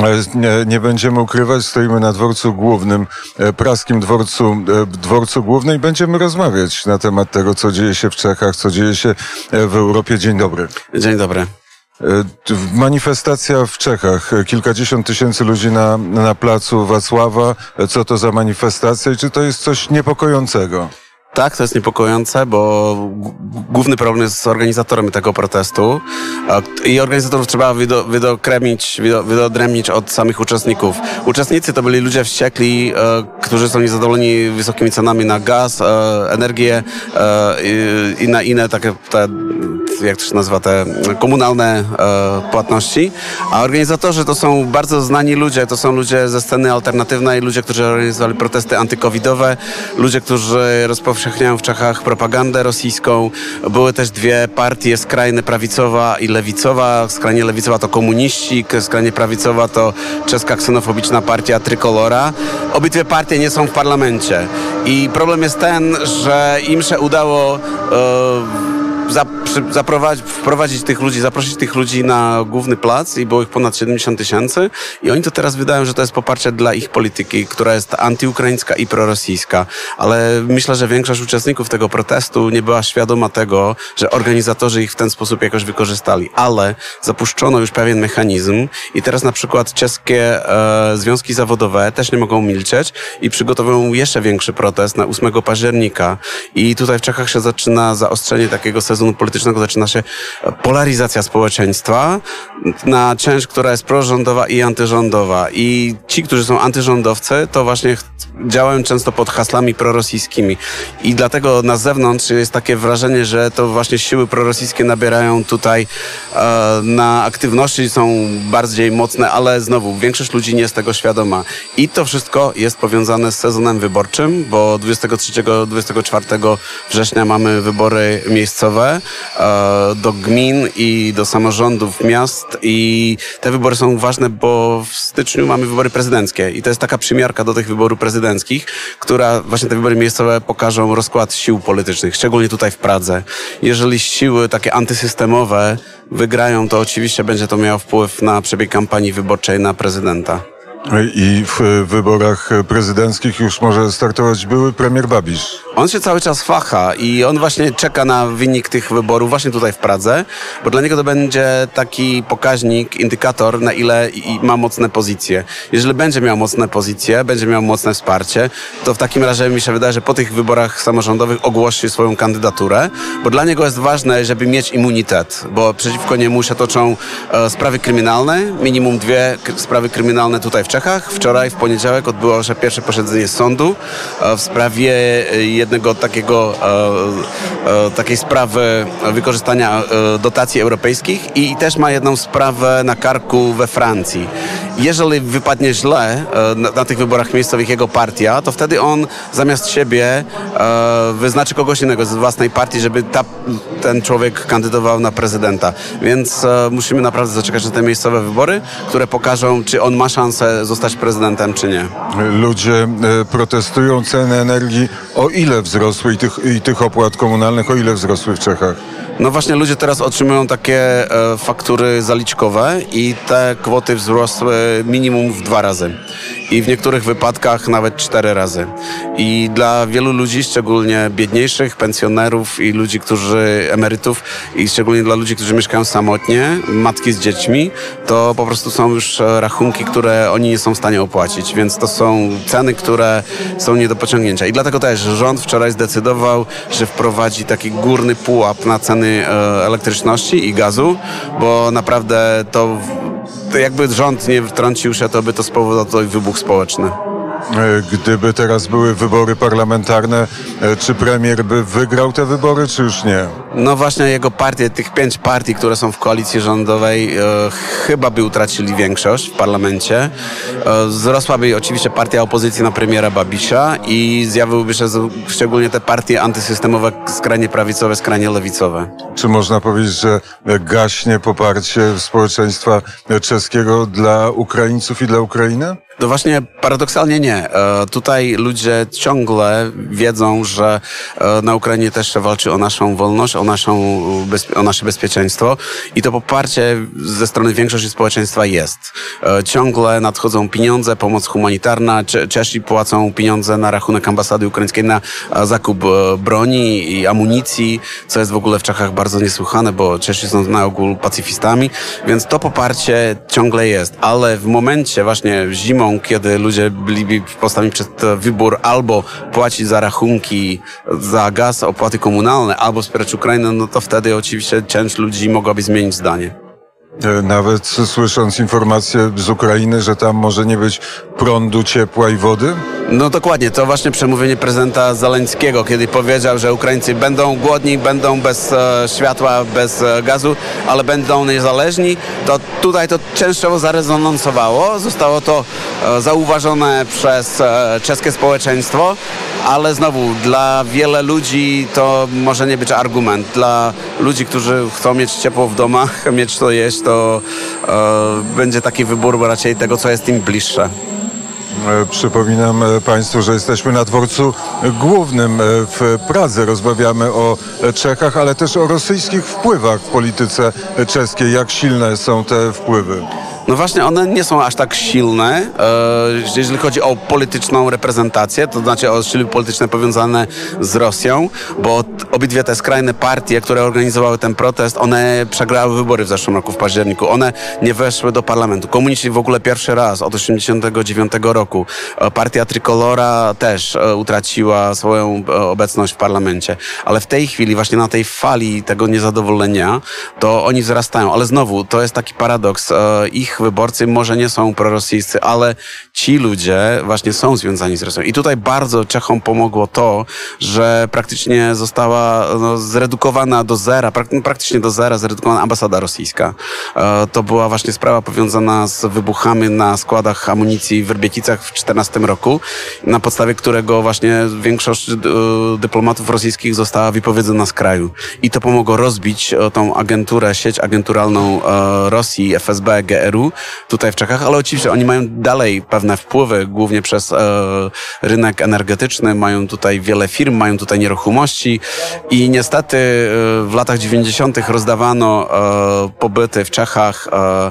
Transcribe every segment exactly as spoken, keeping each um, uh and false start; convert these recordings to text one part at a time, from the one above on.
Nie, nie będziemy ukrywać, stoimy na dworcu głównym, praskim dworcu, dworcu głównym i będziemy rozmawiać na temat tego, co dzieje się w Czechach, co dzieje się w Europie. Dzień dobry. Dzień dobry. Manifestacja w Czechach. Kilkadziesiąt tysięcy ludzi na, na placu Wacława. Co to za manifestacja i czy to jest coś niepokojącego? Tak, to jest niepokojące, bo główny problem jest z organizatorem tego protestu i organizatorów trzeba wydo, wydokremić, wydo, wyodrębnić od samych uczestników. Uczestnicy to byli ludzie wściekli, e, którzy są niezadowoleni wysokimi cenami na gaz, e, energię e, i, i na inne takie, te, jak to się nazywa, te komunalne e, płatności. A organizatorzy to są bardzo znani ludzie, to są ludzie ze sceny alternatywnej, ludzie, którzy organizowali protesty antykowidowe, ludzie, którzy rozpowszechniają w Czechach propagandę rosyjską. Były też dwie partie, skrajnie prawicowa i lewicowa. Skrajnie lewicowa to komuniści, skrajnie prawicowa to czeska ksenofobiczna partia Trikolora. Obydwie partie nie są w parlamencie. I problem jest ten, że im się udało e, Zaprowadzić, wprowadzić tych ludzi, zaprosić tych ludzi na główny plac i było ich ponad siedemdziesiąt tysięcy i oni to teraz wydają, że to jest poparcie dla ich polityki, która jest antyukraińska i prorosyjska, ale myślę, że większość uczestników tego protestu nie była świadoma tego, że organizatorzy ich w ten sposób jakoś wykorzystali, ale zapuszczono już pewien mechanizm i teraz na przykład czeskie e, związki zawodowe też nie mogą milczeć i przygotowują jeszcze większy protest na ósmego października i tutaj w Czechach się zaczyna zaostrzenie takiego sezonu politycznego, zaczyna się polaryzacja społeczeństwa na część, która jest prorządowa i antyrządowa. I ci, którzy są antyrządowcy, to właśnie działają często pod hasłami prorosyjskimi. I dlatego na zewnątrz jest takie wrażenie, że to właśnie siły prorosyjskie nabierają tutaj e, na aktywności, są bardziej mocne, ale znowu większość ludzi nie jest tego świadoma. I to wszystko jest powiązane z sezonem wyborczym, bo dwudziestego trzeciego do dwudziestego czwartego września mamy wybory miejscowe do gmin i do samorządów miast i te wybory są ważne, bo w styczniu mamy wybory prezydenckie i to jest taka przymiarka do tych wyborów prezydenckich, która właśnie te wybory miejscowe pokażą rozkład sił politycznych, szczególnie tutaj w Pradze. Jeżeli siły takie antysystemowe wygrają, to oczywiście będzie to miało wpływ na przebieg kampanii wyborczej na prezydenta. I w wyborach prezydenckich już może startować były premier Babiš. On się cały czas facha i on właśnie czeka na wynik tych wyborów właśnie tutaj w Pradze, bo dla niego to będzie taki pokaźnik, indykator, na ile ma mocne pozycje. Jeżeli będzie miał mocne pozycje, będzie miał mocne wsparcie, to w takim razie mi się wydaje, że po tych wyborach samorządowych ogłosi swoją kandydaturę, bo dla niego jest ważne, żeby mieć immunitet, bo przeciwko niemu się toczą e, sprawy kryminalne, minimum dwie k- sprawy kryminalne tutaj w Czechach. Wczoraj, w poniedziałek, odbyło się pierwsze posiedzenie sądu e, w sprawie e, jednego takiego, e, e, takiej sprawy wykorzystania e, dotacji europejskich i też ma jedną sprawę na karku we Francji. Jeżeli wypadnie źle e, na, na tych wyborach miejscowych jego partia, to wtedy on zamiast siebie e, wyznaczy kogoś innego z własnej partii, żeby ta, ten człowiek kandydował na prezydenta. Więc e, musimy naprawdę zaczekać na te miejscowe wybory, które pokażą, czy on ma szansę zostać prezydentem, czy nie. Ludzie e, protestują, ceny energii o ile wzrosły i tych, i tych opłat komunalnych, o ile wzrosły w Czechach? No właśnie ludzie teraz otrzymują takie e, faktury zaliczkowe i te kwoty wzrosły minimum w dwa razy. I w niektórych wypadkach nawet cztery razy. I dla wielu ludzi, szczególnie biedniejszych, pensjonerów i ludzi, którzy emerytów i szczególnie dla ludzi, którzy mieszkają samotnie, matki z dziećmi, to po prostu są już rachunki, które oni nie są w stanie opłacić. Więc to są ceny, które są nie do pociągnięcia. I dlatego też rząd wczoraj zdecydował, że wprowadzi taki górny pułap na ceny e, elektryczności i gazu, bo naprawdę to To jakby rząd nie wtrącił się, to by to spowodowało wybuch społeczny. Gdyby teraz były wybory parlamentarne, czy premier by wygrał te wybory, czy już nie? No właśnie jego partie, tych pięć partii, które są w koalicji rządowej, e, chyba by utracili większość w parlamencie. E, wzrosłaby oczywiście partia opozycji na premiera Babiša i zjawiłyby się z, szczególnie te partie antysystemowe, skrajnie prawicowe, skrajnie lewicowe. Czy można powiedzieć, że gaśnie poparcie społeczeństwa czeskiego dla Ukraińców i dla Ukrainy? To właśnie paradoksalnie nie. Tutaj ludzie ciągle wiedzą, że na Ukrainie też się walczy o naszą wolność, o, naszą, o nasze bezpieczeństwo i to poparcie ze strony większości społeczeństwa jest. Ciągle nadchodzą pieniądze, pomoc humanitarna, Czesi płacą pieniądze na rachunek ambasady ukraińskiej na zakup broni i amunicji, co jest w ogóle w Czechach bardzo niesłychane, bo Czesi są na ogół pacyfistami, więc to poparcie ciągle jest, ale w momencie właśnie zimą, kiedy ludzie byli postawieni przed wybór albo płacić za rachunki za gaz, opłaty komunalne, albo wspierać Ukrainę, no to wtedy oczywiście część ludzi mogłaby zmienić zdanie. Nawet słysząc informacje z Ukrainy, że tam może nie być prądu, ciepła i wody? No dokładnie, to właśnie przemówienie prezydenta Zeleńskiego, kiedy powiedział, że Ukraińcy będą głodni, będą bez e, światła, bez e, gazu, ale będą niezależni, to tutaj to częściowo zarezonansowało. Zostało to e, zauważone przez e, czeskie społeczeństwo, ale znowu dla wiele ludzi to może nie być argument. Dla ludzi, którzy chcą mieć ciepło w domach, mieć to jeść, to e, będzie taki wybór raczej tego, co jest im bliższe. Przypominam Państwu, że jesteśmy na dworcu głównym w Pradze. Rozmawiamy o Czechach, ale też o rosyjskich wpływach w polityce czeskiej. Jak silne są te wpływy? No właśnie, one nie są aż tak silne, e, jeżeli chodzi o polityczną reprezentację, to znaczy o siły polityczne powiązane z Rosją, bo obydwie te skrajne partie, które organizowały ten protest, one przegrały wybory w zeszłym roku, w październiku. One nie weszły do parlamentu. Komuniści w ogóle pierwszy raz od osiemdziesiątego dziewiątego roku. Partia Tricolora też utraciła swoją obecność w parlamencie. Ale w tej chwili, właśnie na tej fali tego niezadowolenia, to oni wzrastają. Ale znowu, to jest taki paradoks. Ich wyborcy może nie są prorosyjscy, ale ci ludzie właśnie są związani z Rosją. I tutaj bardzo Czechom pomogło to, że praktycznie została no, zredukowana do zera, prak praktycznie do zera zredukowana ambasada rosyjska. E, to była właśnie sprawa powiązana z wybuchami na składach amunicji w Rybieticach w dwa tysiące czternastym roku, na podstawie którego właśnie większość e, dyplomatów rosyjskich została wypowiedzona z kraju. I to pomogło rozbić e, tą agenturę, sieć agenturalną e, Rosji, F S B, G R U tutaj w Czechach, ale oczywiście oni mają dalej pewne wpływy, głównie przez e, rynek energetyczny, mają tutaj wiele firm, mają tutaj nieruchomości i niestety e, w latach dziewięćdziesiątych rozdawano e, pobyty w Czechach,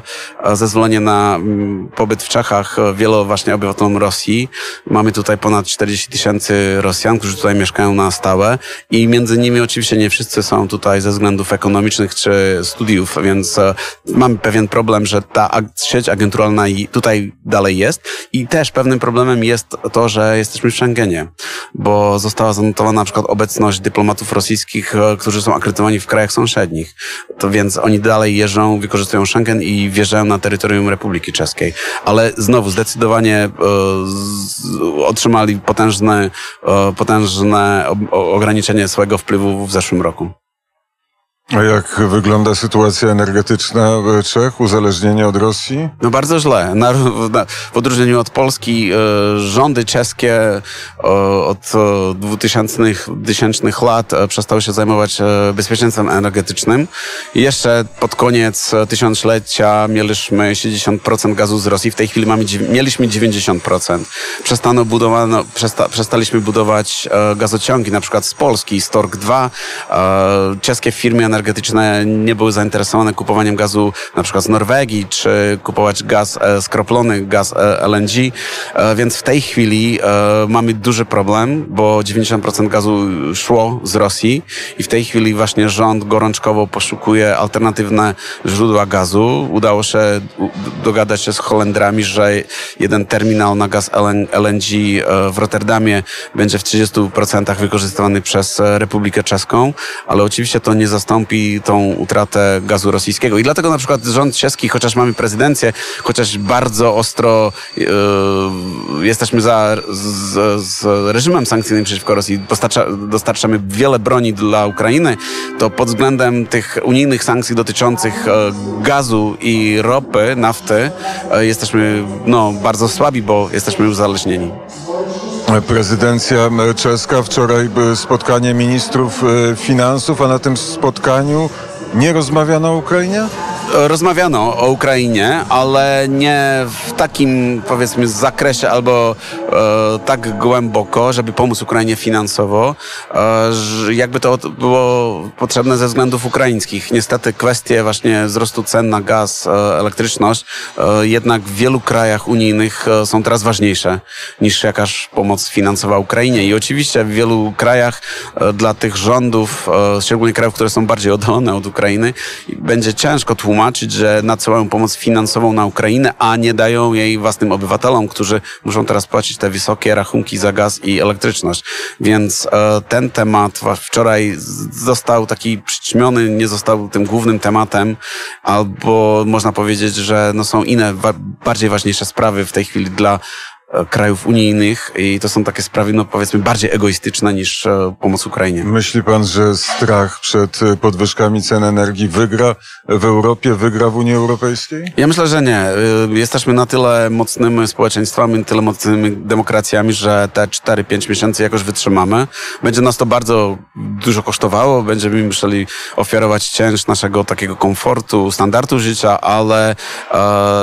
e, zezwolenie na m, pobyt w Czechach wielu właśnie obywatelom Rosji. Mamy tutaj ponad czterdzieści tysięcy Rosjan, którzy tutaj mieszkają na stałe i między nimi oczywiście nie wszyscy są tutaj ze względów ekonomicznych czy studiów, więc e, mamy pewien problem, że ta sieć agenturalna tutaj dalej jest i też pewnym problemem jest to, że jesteśmy w Schengenie, bo została zanotowana na przykład obecność dyplomatów rosyjskich, którzy są akredytowani w krajach sąsiednich. To więc oni dalej jeżdżą, wykorzystują Schengen i wjeżdżają na terytorium Republiki Czeskiej. Ale znowu zdecydowanie e, z, otrzymali potężne, e, potężne o, ograniczenie swojego wpływu w zeszłym roku. A jak wygląda sytuacja energetyczna Czech, uzależnienie od Rosji? No bardzo źle. Na, na, w odróżnieniu od Polski e, rządy czeskie e, od dwutysięcznych lat e, przestały się zajmować e, bezpieczeństwem energetycznym. I jeszcze pod koniec tysiąclecia mieliśmy sześćdziesiąt procent gazu z Rosji. W tej chwili mamy, mieliśmy dziewięćdziesiąt procent. Przestano budowano, przesta, przestaliśmy budować e, gazociągi, na przykład z Polski, Stork dwa. E, czeskie firmy energetyczne energetyczne nie były zainteresowane kupowaniem gazu na przykład z Norwegii, czy kupować gaz e, skroplony, gaz e, L N G, e, więc w tej chwili e, mamy duży problem, bo dziewięćdziesiąt procent gazu szło z Rosji i w tej chwili właśnie rząd gorączkowo poszukuje alternatywne źródła gazu. Udało się dogadać się z Holendrami, że jeden terminal na gaz L N G w Rotterdamie będzie w trzydziestu procentach wykorzystywany przez Republikę Czeską, ale oczywiście to nie zastąpi tą utratę gazu rosyjskiego. I dlatego na przykład rząd czeski, chociaż mamy prezydencję, chociaż bardzo ostro yy, jesteśmy za z, z reżimem sankcyjnym przeciwko Rosji, dostarcza, dostarczamy wiele broni dla Ukrainy, to pod względem tych unijnych sankcji dotyczących yy, gazu i ropy, nafty, yy, jesteśmy no, bardzo słabi, bo jesteśmy uzależnieni. Prezydencja czeska, wczoraj spotkanie ministrów finansów, a na tym spotkaniu nie rozmawiano o Ukrainie? rozmawiano o Ukrainie, ale nie w takim, powiedzmy, zakresie albo e, tak głęboko, żeby pomóc Ukrainie finansowo, e, że jakby to było potrzebne ze względów ukraińskich. Niestety kwestie właśnie wzrostu cen na gaz, e, elektryczność, e, jednak w wielu krajach unijnych e, są teraz ważniejsze niż jakaś pomoc finansowa Ukrainie. I oczywiście w wielu krajach e, dla tych rządów, e, szczególnie krajów, które są bardziej oddalone od Ukrainy, będzie ciężko tłumaczyć, że nadsyłają pomoc finansową na Ukrainę, a nie dają jej własnym obywatelom, którzy muszą teraz płacić te wysokie rachunki za gaz i elektryczność. Więc e, ten temat wczoraj został taki przyćmiony, nie został tym głównym tematem, albo można powiedzieć, że no, są inne, wa- bardziej ważniejsze sprawy w tej chwili dla krajów unijnych i to są takie sprawy, no powiedzmy, bardziej egoistyczne niż e, pomoc Ukrainie. Myśli pan, że strach przed podwyżkami cen energii wygra w Europie, wygra w Unii Europejskiej? Ja myślę, że nie. Y, Jesteśmy na tyle mocnymi społeczeństwami, tyle mocnymi demokracjami, że te cztery pięć miesięcy jakoś wytrzymamy. Będzie nas to bardzo dużo kosztowało, będziemy musieli ofiarować cięż naszego takiego komfortu, standardu życia, ale e,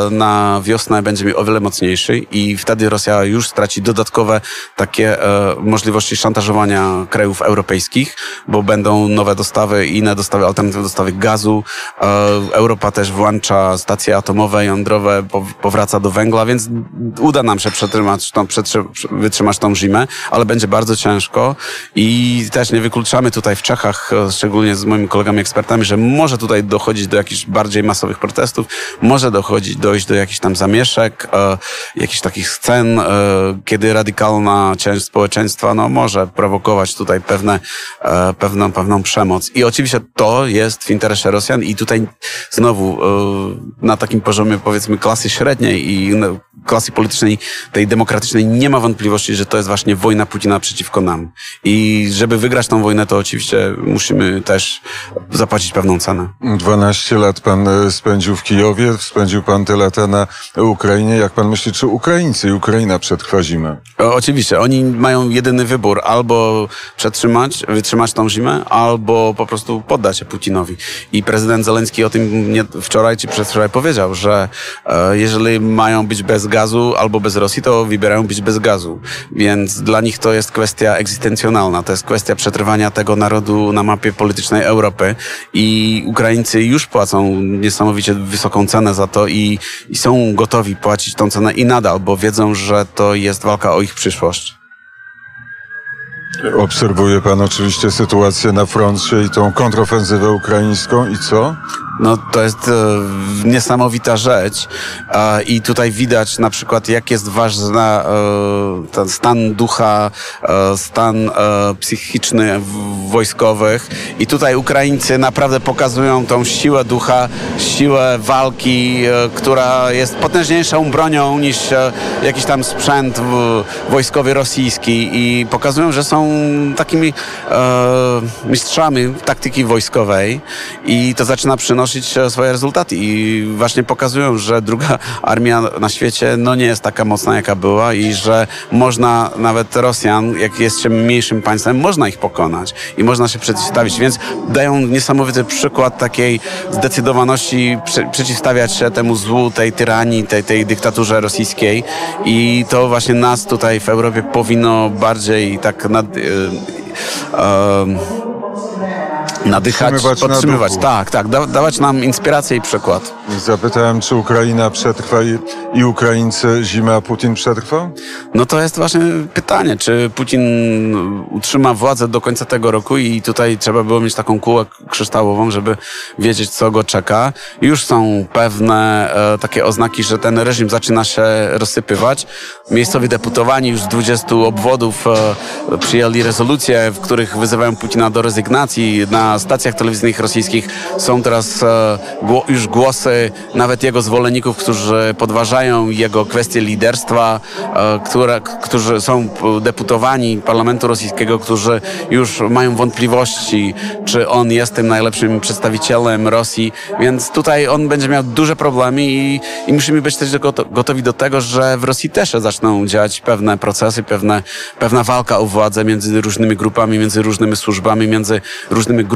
na wiosnę będziemy o wiele mocniejszy i wtedy Rosja już straci dodatkowe takie e, możliwości szantażowania krajów europejskich, bo będą nowe dostawy i inne dostawy, alternatywne dostawy gazu. E, Europa też włącza stacje atomowe, jądrowe, po, powraca do węgla, więc uda nam się przetrzymać tą, przetrzy, wytrzymać tą zimę, ale będzie bardzo ciężko i też nie wykluczamy tutaj w Czechach, e, szczególnie z moimi kolegami ekspertami, że może tutaj dochodzić do jakichś bardziej masowych protestów, może dochodzić, dojść do jakichś tam zamieszek, e, jakichś takich scen, kiedy radykalna część społeczeństwa no, może prowokować tutaj pewne, pewną, pewną przemoc. I oczywiście to jest w interesie Rosjan i tutaj znowu na takim poziomie, powiedzmy, klasy średniej i klasy politycznej, tej demokratycznej, nie ma wątpliwości, że to jest właśnie wojna Putina przeciwko nam. I żeby wygrać tą wojnę, to oczywiście musimy też zapłacić pewną cenę. dwanaście lat pan spędził w Kijowie, spędził pan te lata na Ukrainie. Jak pan myśli, czy Ukraińcy i Ukraina przetrwa zimę? O, oczywiście, oni mają jedyny wybór, albo przetrzymać, wytrzymać tą zimę, albo po prostu poddać się Putinowi. I prezydent Zełenski o tym nie, wczoraj czy przedwczoraj powiedział, że e, jeżeli mają być bez gazu albo bez Rosji, to wybierają być bez gazu. Więc dla nich to jest kwestia egzystencjonalna, to jest kwestia przetrwania tego narodu na mapie politycznej Europy i Ukraińcy już płacą niesamowicie wysoką cenę za to i, i są gotowi płacić tą cenę i nadal, bo wiedzą, że to jest walka o ich przyszłość. Obserwuje pan oczywiście sytuację na froncie i tą kontrofensywę ukraińską i co? No to jest e, niesamowita rzecz e, i tutaj widać na przykład, jak jest ważny e, ten stan ducha, e, stan e, psychiczny w, wojskowych i tutaj Ukraińcy naprawdę pokazują tą siłę ducha, siłę walki, e, która jest potężniejszą bronią niż e, jakiś tam sprzęt w, wojskowy rosyjski i pokazują, że są takimi e, mistrzami taktyki wojskowej i to zaczyna przynosić swoje rezultaty i właśnie pokazują, że druga armia na świecie no nie jest taka mocna, jaka była i że można nawet Rosjan, jak jest się mniejszym państwem, można ich pokonać i można się przeciwstawić, więc dają niesamowity przykład takiej zdecydowaności przy, przeciwstawiać się temu złu, tej tyranii, tej, tej dyktaturze rosyjskiej i to właśnie nas tutaj w Europie powinno bardziej tak nad, yy, yy, nadychać, Podtrzymywać podtrzymywać. na Tak, tak, da, dawać nam inspirację i przykład. Zapytałem, czy Ukraina przetrwa i, i Ukraińcy zimę, a Putin przetrwa? No to jest właśnie pytanie, czy Putin utrzyma władzę do końca tego roku i tutaj trzeba było mieć taką kulę kryształową, żeby wiedzieć, co go czeka. Już są pewne e, takie oznaki, że ten reżim zaczyna się rozsypywać. Miejscowi deputowani już z dwudziestu obwodów e, przyjęli rezolucje, w których wyzywają Putina do rezygnacji. Na stacjach telewizyjnych rosyjskich są teraz e, gło, już głosy nawet jego zwolenników, którzy podważają jego kwestie liderstwa, e, które, którzy są deputowani parlamentu rosyjskiego, którzy już mają wątpliwości, czy on jest tym najlepszym przedstawicielem Rosji, więc tutaj on będzie miał duże problemy i, i musimy być też gotowi do tego, że w Rosji też zaczną działać pewne procesy, pewne, pewna walka o władzę między różnymi grupami, między różnymi służbami, między różnymi grupami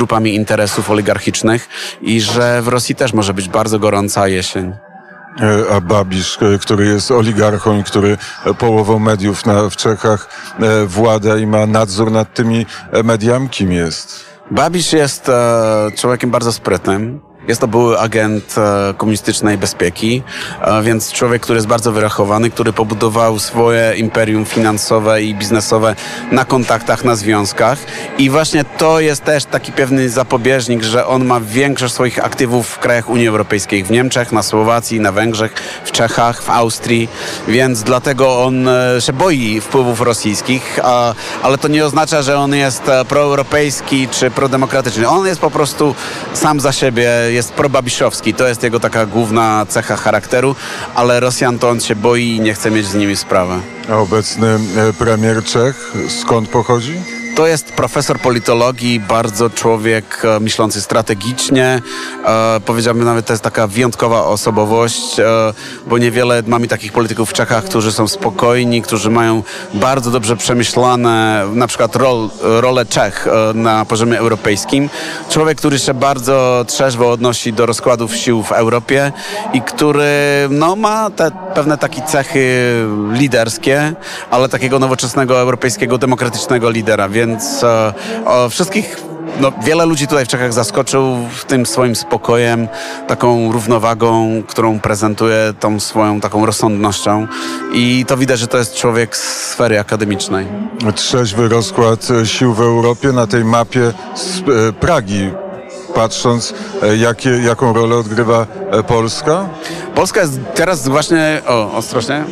grupami interesów oligarchicznych i że w Rosji też może być bardzo gorąca jesień. A Babisz, który jest oligarchą i który połową mediów na, w Czechach włada i ma nadzór nad tymi mediami, kim jest? Babiš jest e, człowiekiem bardzo sprytnym. Jest to były agent e, komunistycznej bezpieki, e, więc człowiek, który jest bardzo wyrachowany, który pobudował swoje imperium finansowe i biznesowe na kontaktach, na związkach. I właśnie to jest też taki pewny zapobieżnik, że on ma większość swoich aktywów w krajach Unii Europejskiej, w Niemczech, na Słowacji, na Węgrzech, w Czechach, w Austrii, więc dlatego on e, się boi wpływów rosyjskich, a, ale to nie oznacza, że on jest e, proeuropejski czy prodemokratyczny. On jest po prostu sam za siebie, jest probabiszowski. To jest jego taka główna cecha charakteru, ale Rosjan to on się boi i nie chce mieć z nimi sprawy. A obecny premier Czech skąd pochodzi? To jest profesor politologii, bardzo człowiek e, myślący strategicznie. E, powiedziałbym nawet, to jest taka wyjątkowa osobowość, e, bo niewiele mamy takich polityków w Czechach, którzy są spokojni, którzy mają bardzo dobrze przemyślane na przykład rol, rolę Czech e, na poziomie europejskim. Człowiek, który się bardzo trzeźwo odnosi do rozkładów sił w Europie i który no, ma te pewne takie cechy liderskie, ale takiego nowoczesnego, europejskiego, demokratycznego lidera. Więc e, o, wszystkich, no, wiele ludzi tutaj w Czechach zaskoczył w tym swoim spokojem, taką równowagą, którą prezentuje, tą swoją taką rozsądnością. I to widać, że to jest człowiek z sfery akademicznej. Trzeźwy rozkład sił w Europie na tej mapie z e, Pragi. Patrząc, jakie, jaką rolę odgrywa Polska? Polska jest teraz właśnie... O, ostrożnie.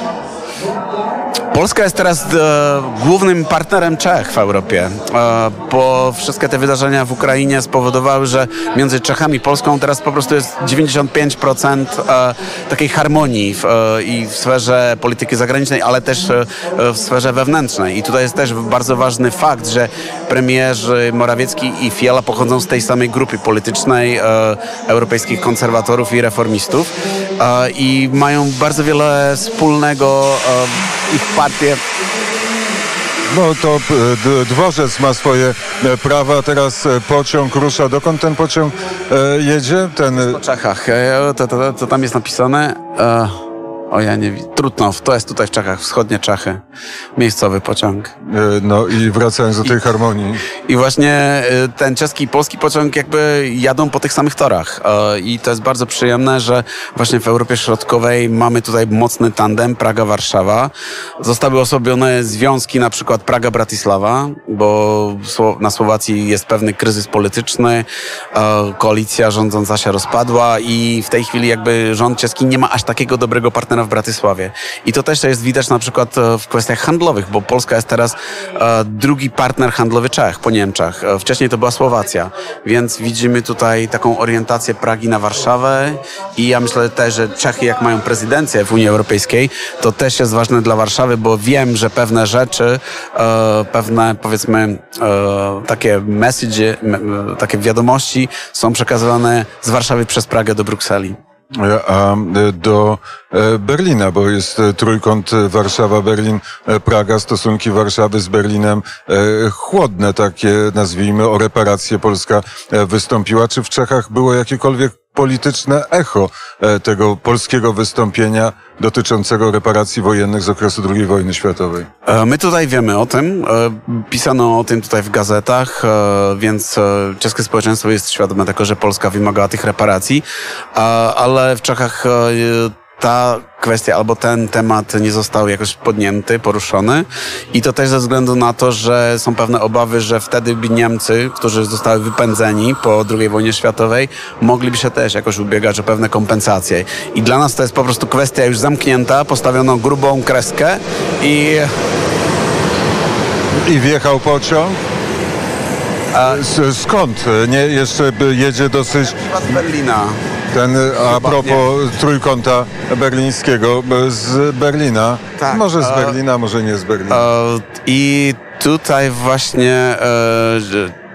Polska jest teraz e, głównym partnerem Czech w Europie, e, bo wszystkie te wydarzenia w Ukrainie spowodowały, że między Czechami i Polską teraz po prostu jest dziewięćdziesiąt pięć procent e, takiej harmonii w, e, i w sferze polityki zagranicznej, ale też e, w sferze wewnętrznej. I tutaj jest też bardzo ważny fakt, że premierzy Morawiecki i Fiala pochodzą z tej samej grupy politycznej e, europejskich konserwatorów i reformistów e, i mają bardzo wiele wspólnego. E, ich partie. No to dworzec ma swoje prawa, teraz pociąg rusza. Dokąd ten pociąg jedzie? Ten... Po Czechach. To, to, to tam jest napisane. O ja nie wiem. Trutnov, to jest tutaj w Czechach, wschodnie Czechy. Miejscowy pociąg. No i wracając do tej I, harmonii. I właśnie ten czeski i polski pociąg jakby jadą po tych samych torach. I to jest bardzo przyjemne, że właśnie w Europie Środkowej mamy tutaj mocny tandem Praga-Warszawa. Zostały osłabione związki, na przykład Praga-Bratysława, bo na Słowacji jest pewny kryzys polityczny. Koalicja rządząca się rozpadła i w tej chwili jakby rząd czeski nie ma aż takiego dobrego partnera w Bratysławie. I to też jest widać na przykład w kwestiach handlowych, bo Polska jest teraz e, drugi partner handlowy Czech po Niemczech. E, wcześniej to była Słowacja, więc widzimy tutaj taką orientację Pragi na Warszawę i ja myślę też, że Czechy jak mają prezydencję w Unii Europejskiej, to też jest ważne dla Warszawy, bo wiem, że pewne rzeczy, e, pewne powiedzmy e, takie message, m, takie wiadomości są przekazywane z Warszawy przez Pragę do Brukseli. A do Berlina, bo jest trójkąt Warszawa, Berlin, Praga, stosunki Warszawy z Berlinem chłodne takie, nazwijmy, o reparacje Polska wystąpiła. Czy w Czechach było jakiekolwiek polityczne echo tego polskiego wystąpienia dotyczącego reparacji wojennych z okresu drugiej wojny światowej? My tutaj wiemy o tym. Pisano o tym tutaj w gazetach, więc czeskie społeczeństwo jest świadome tego, że Polska wymagała tych reparacji, ale w Czechach ta kwestia albo ten temat nie został jakoś podjęty, poruszony i to też ze względu na to, że są pewne obawy, że wtedy by Niemcy, którzy zostały wypędzeni po drugiej wojnie światowej, mogliby się też jakoś ubiegać o pewne kompensacje. I dla nas to jest po prostu kwestia już zamknięta, postawiono grubą kreskę i... I wjechał pociąg? A skąd? Nie, jeszcze jedzie dosyć... Z Berlina. Ten, a propos trójkąta berlińskiego, z Berlina. Tak, może z Berlina, może nie z Berlina. I tutaj właśnie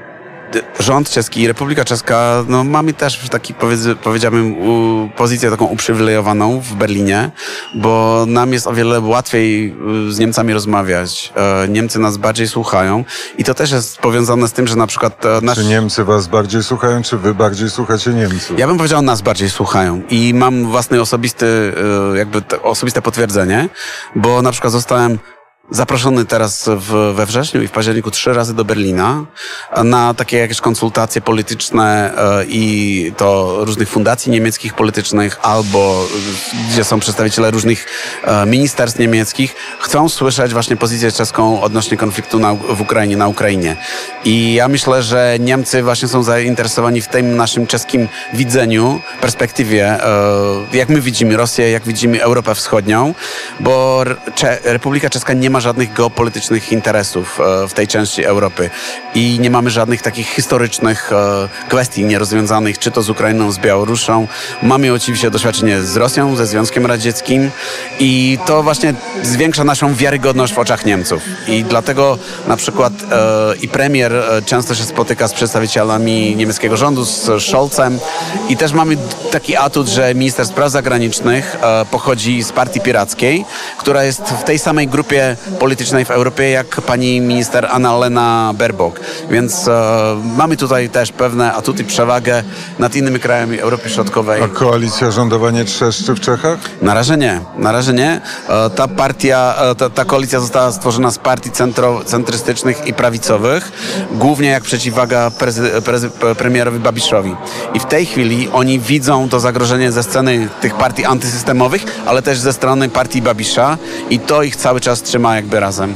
rząd czeski i Republika Czeska, no mamy też taki, powiedziałbym, u, pozycję taką uprzywilejowaną w Berlinie, bo nam jest o wiele łatwiej z Niemcami rozmawiać. Niemcy nas bardziej słuchają i to też jest powiązane z tym, że na przykład... Nasz... Czy Niemcy was bardziej słuchają, czy wy bardziej słuchacie Niemców? Ja bym powiedział, nas bardziej słuchają i mam własne osobisty, jakby osobiste potwierdzenie, bo na przykład zostałem zaproszony teraz w, we wrześniu i w październiku trzy razy do Berlina na takie jakieś konsultacje polityczne e, i to różnych fundacji niemieckich politycznych albo gdzie są przedstawiciele różnych e, ministerstw niemieckich. Chcą słyszeć właśnie pozycję czeską odnośnie konfliktu na, w Ukrainie, na Ukrainie. I ja myślę, że Niemcy właśnie są zainteresowani w tym naszym czeskim widzeniu, perspektywie, e, jak my widzimy Rosję, jak widzimy Europę Wschodnią, bo Cze- Republika Czeska nie ma żadnych geopolitycznych interesów w tej części Europy i nie mamy żadnych takich historycznych kwestii nierozwiązanych, czy to z Ukrainą, z Białorusią. Mamy oczywiście doświadczenie z Rosją, ze Związkiem Radzieckim i to właśnie zwiększa naszą wiarygodność w oczach Niemców. I dlatego na przykład i premier często się spotyka z przedstawicielami niemieckiego rządu, z Scholzem i też mamy taki atut, że minister spraw zagranicznych pochodzi z partii pirackiej, która jest w tej samej grupie politycznej w Europie jak pani minister Annalena Baerbock. Więc e, mamy tutaj też pewne atuty, przewagę nad innymi krajami Europy Środkowej. A koalicja rządowa nie trzeszczy w Czechach? Na razie nie. Na razie nie. E, ta partia, e, ta, ta koalicja została stworzona z partii centro, centrystycznych i prawicowych, głównie jak przeciwwaga prezy, prezy, premierowi Babiszowi. I w tej chwili oni widzą to zagrożenie ze sceny tych partii antysystemowych, ale też ze strony partii Babisza i to ich cały czas trzyma jakby razem.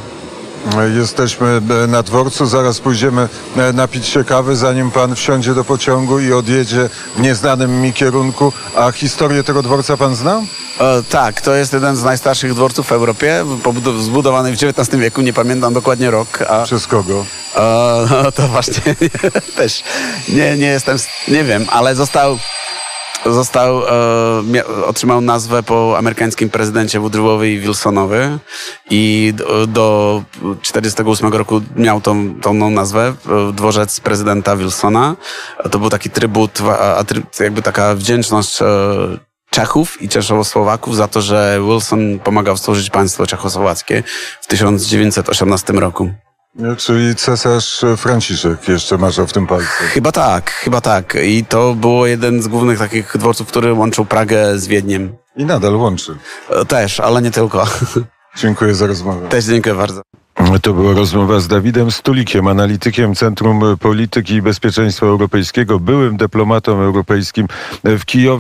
Jesteśmy na dworcu, zaraz pójdziemy napić się kawy, zanim pan wsiądzie do pociągu i odjedzie w nieznanym mi kierunku. A historię tego dworca pan zna? E, tak, to jest jeden z najstarszych dworców w Europie, pobud- zbudowany w dziewiętnastym wieku, nie pamiętam dokładnie rok. A, Przez kogo? e, no to właśnie też nie, nie jestem, nie wiem, ale został... Został, e, mia- otrzymał nazwę po amerykańskim prezydencie Woodrowowi Wilsonowi i do, do czterdziestego ósmego roku miał tą, tą nazwę, e, dworzec prezydenta Wilsona. To był taki trybut, a, a, jakby taka wdzięczność e, Czechów i Czechosłowaków za to, że Wilson pomagał stworzyć państwo czechosłowackie w tysiąc dziewięćset osiemnastym roku. Czyli cesarz Franciszek jeszcze marzał w tym palcu. Chyba tak, chyba tak. I to było jeden z głównych takich dworców, który łączył Pragę z Wiedniem. I nadal łączy. Też, ale nie tylko. Dziękuję za rozmowę. Też dziękuję bardzo. To była rozmowa z Dawidem Stulikiem, analitykiem Centrum Polityki i Bezpieczeństwa Europejskiego, byłym dyplomatą europejskim w Kijowie.